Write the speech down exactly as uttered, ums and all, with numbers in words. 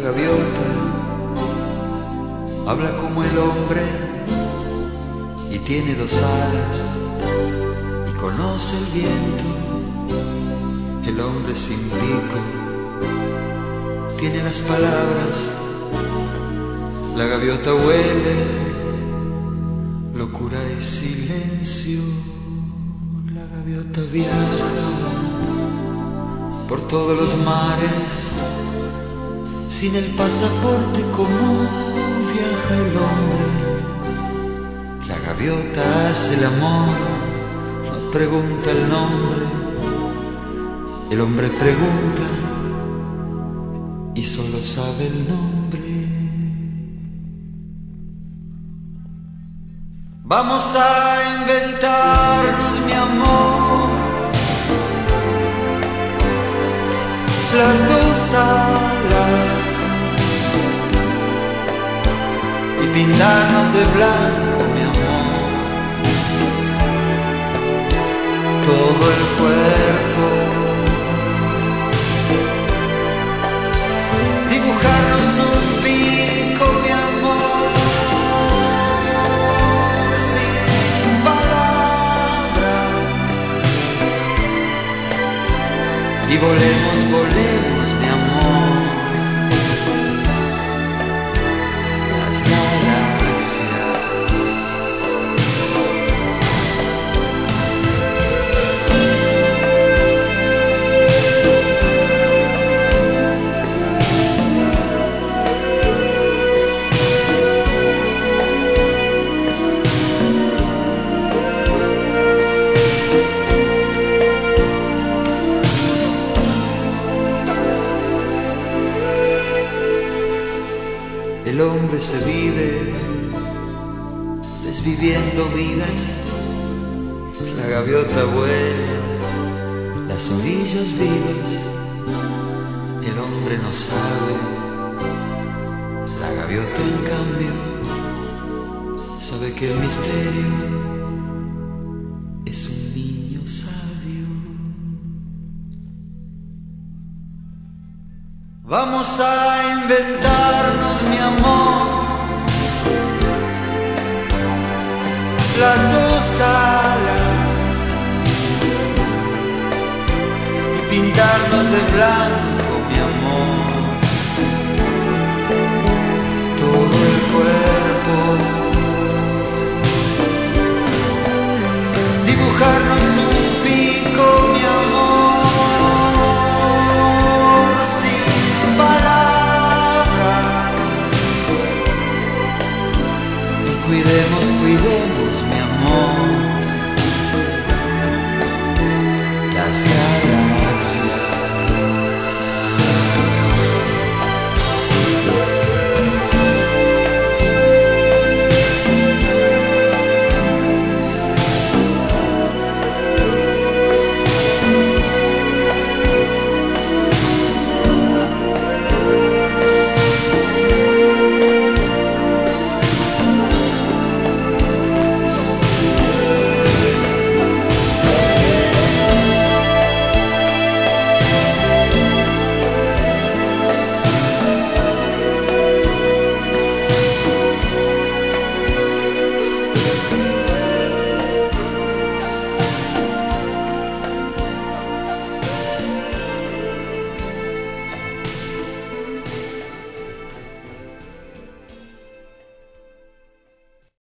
gaviota habla como el hombre y tiene dos alas y conoce el viento. El hombre sin pico tiene las palabras, la gaviota huele locura y silencio. La gaviota viaja por todos los mares sin el pasaporte. Como viaja el hombre, la gaviota hace el amor, no pregunta el nombre. El hombre pregunta y solo sabe el nombre. Vamos a inventarnos, mi amor, las dos alas y pintarnos de blanco, mi amor, todo el cuerpo. Dibujarnos un pico, mi amor, sin palabras. Y volemos, volemos, mi amor, las galaxias. El hombre se vive desviviendo vidas, la gaviota vuela las orillas vivas. El hombre no sabe, la gaviota en cambio sabe que el misterio es un niño sabio. Vamos a inventarnos, mi amor, las dos alas y pintarnos de blanco, mi amor,